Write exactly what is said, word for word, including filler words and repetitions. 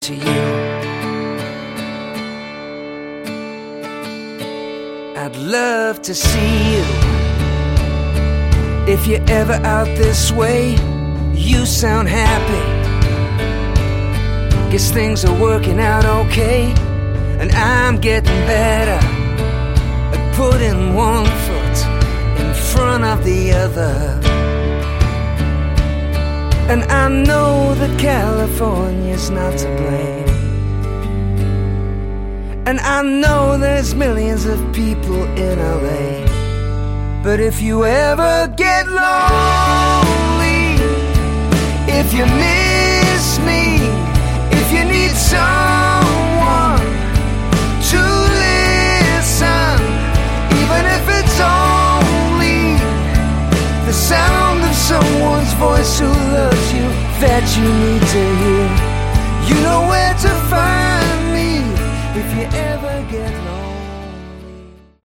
to you. I'd love to see you. If you're ever out this way, you sound happy. Guess things are working out okay, and I'm getting better at putting one foot in front of the other. And I know that California's not to blame, and I know there's millions of people in L A. But if you ever get lonely, if you miss me, if you need someone to listen, even if it's only the sound of someone's voice who loves you, that you need to hear, you know where to find me if you ever get lost.